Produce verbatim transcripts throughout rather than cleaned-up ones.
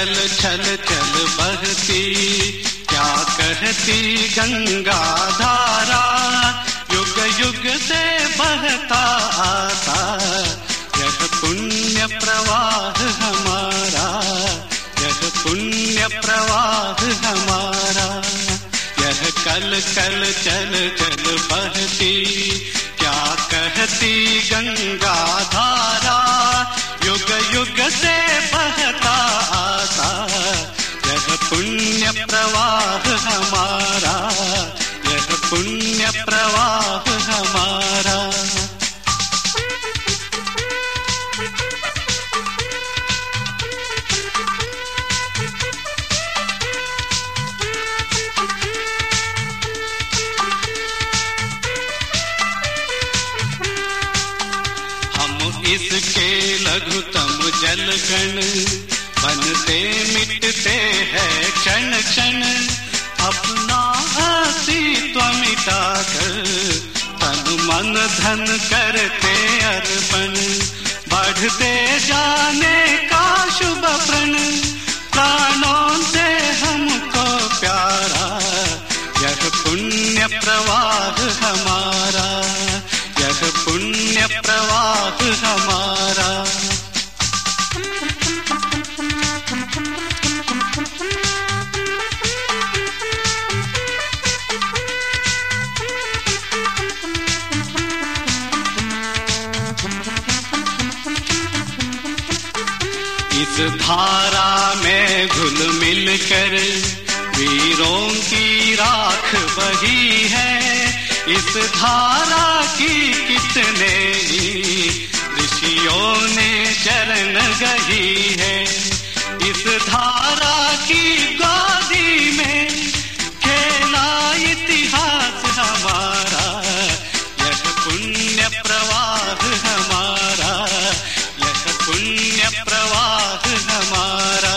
कल छल छल बहती, क्या कहती गंगा धारा, युग युग से बहता आता यह पुण्य प्रवाह हमारा, यह पुण्य प्रवाह हमारा। यह कल कल चल चल बहती, क्या कहती गंगा धारा, युग युग से बहता आता यह पुण्य प्रवाह हमारा, यह पुण्य प्रवाह हमारा। इसके लघुतम जलकण बनते मिटते हैं क्षण क्षण, अपना अस्तित्व मिटाकर तन मन धन करते अर्पण, बढ़ते जाने का शुभ प्रण, प्राणों से हमको प्यारा यह पुण्य प्रवाह हमारा, यह पुण्य प्रवाह हमारा। इस धारा में घुल मिल कर वीरों की राख बही है, इस धारा की कितने ऋषियों ने चरण गही है, इस धारा की गोदी में खेला इतिहास हमारा, यह पुण्य प्रवाह हमारा, यह पुण्य प्रवाह हमारा।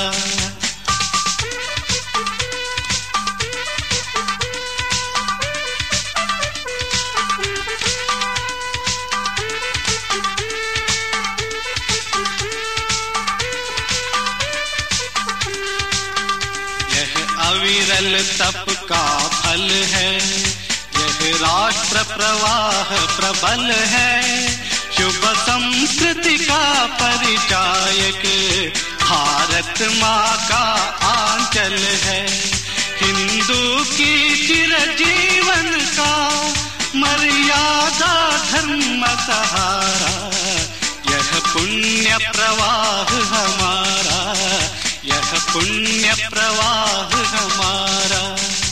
अविरल तप का फल है, यह राष्ट्र प्रवाह प्रबल है, शुभ संस्कृति का परिचायक भारत माँ का आंचल है, हिंदू की चिरजीवन का मर्यादा धर्म सहारा, यह पुण्य प्रवाह हमारा, यह पुण्य प्रवाह हमारा।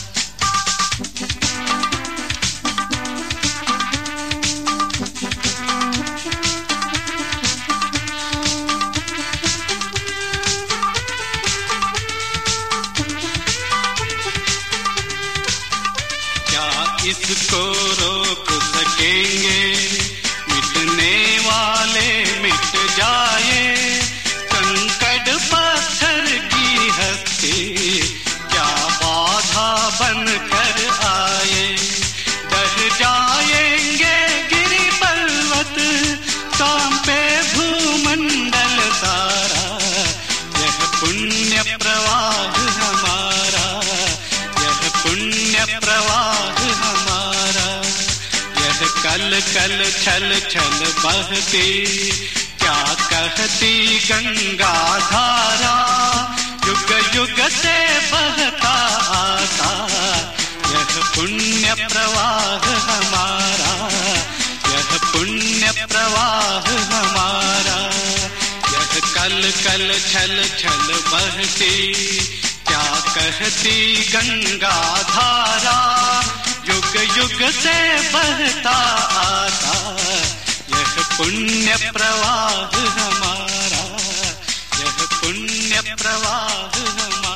क्या इसको रोक सकेंगे, मिटने वाले मिट जाए, कंकड़ पत्थर की हस्ती क्या बाधा बन कर आए, डर जाएंगे गिरि पर्वत कांपे भूमंडल सारा, यह पुण्य प्रवाह हमारा, यह पुण्य प्रवाह हमारा। यह कल कल छल छल बहती, क्या कहती गंगा धारा, युग युग से बहता आता यह पुण्य प्रवाह हमारा, यह पुण्य प्रवाह हमारा। यह कल कल छल छल बहती, क्या कहती गंगा धारा, युग युग से बहता आता यह पुण्य प्रवाह हमारा, यह पुण्य प्रवाह हमारा।